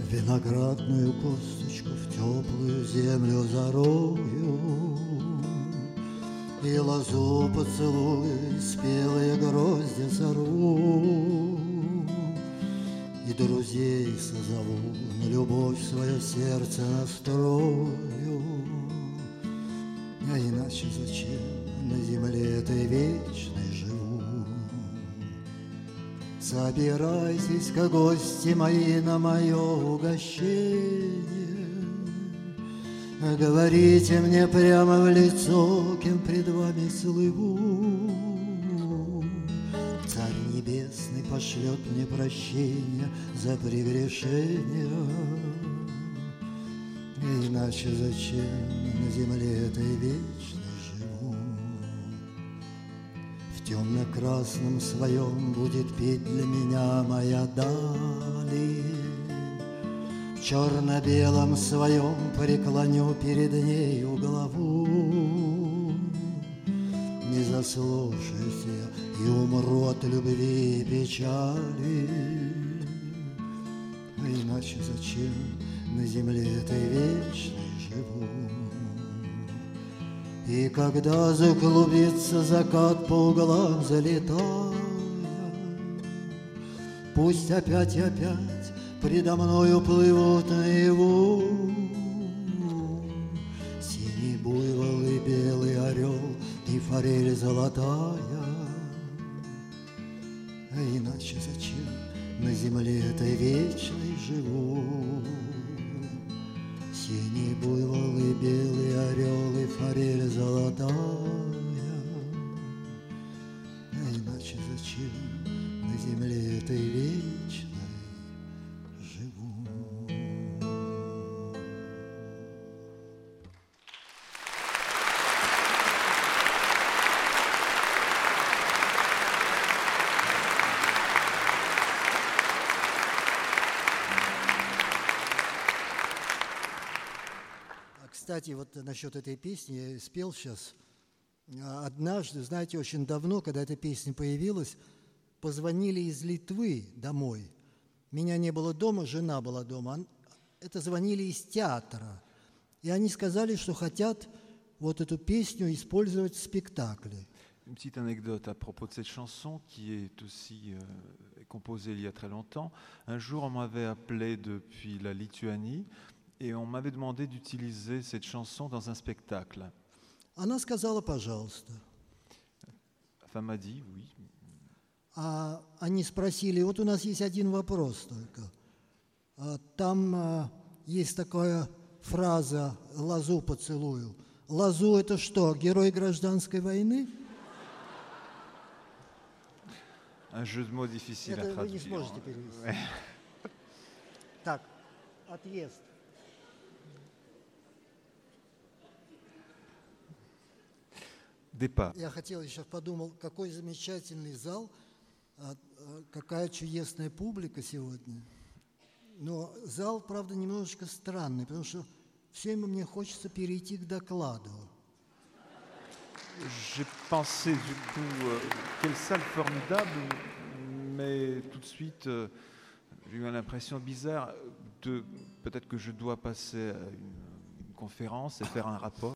Виноградную косточку в теплую землю зарою, и лозу поцелую, спелые гроздья сорву, и друзей созову, на любовь свое сердце настрою. А иначе зачем на земле этой вечной живу? Собирайтесь-ка, гости мои, на мое угощение, говорите мне прямо в лицо, кем пред вами слыву. Царь Небесный пошлет мне прощения за прегрешения. Иначе зачем на земле этой вечной живу? В темно-красном своем будет петь для меня моя дали, в черно-белом своем преклоню перед нею голову. Не заслушаюсь я и умру от любви и печали. А иначе зачем на земле этой вечной живу? И когда заклубится закат по углам залетая, пусть опять и опять предо мною плывут наяву синий буйвол и белый орел и форель золотая. А иначе зачем на земле этой вечной живу? Синий буйвол и белый орел и форель золотая. А иначе зачем на земле этой вечной живу? Кстати, вот насчет этой песни я спел сейчас. Однажды, знаете, очень давно, когда эта песня появилась, позвонили из Литвы домой. Меня не было дома, жена была дома. Это звонили из театра. И они сказали, что хотят вот эту песню использовать в спектакле. Une petite anecdote à propos de cette chanson qui est aussi composée il y a très longtemps. Un jour, on m'avait appelé depuis la Lituanie et on m'avait demandé d'utiliser cette chanson dans un spectacle. Она сказала, пожалуйста. La femme m'a dit oui. А они спросили, вот у нас есть один вопрос только. Там есть такая фраза «лозу поцелую». Лозу – это что, герой гражданской войны? Un jeu de mots difficile à Это вы traduire. не сможете перевести. Ouais. Так, отъезд. Départ. Я хотел, сейчас подумал, какой замечательный зал, какая чудесная публика сегодня. Но зал, правда, немножечко странный, потому что все время мне хочется перейти к докладу. J'ai pensé du coup, quelle salle formidable, mais tout de suite, j'ai eu l'impression bizarre de peut-être que je dois passer à une conférence et faire un rapport.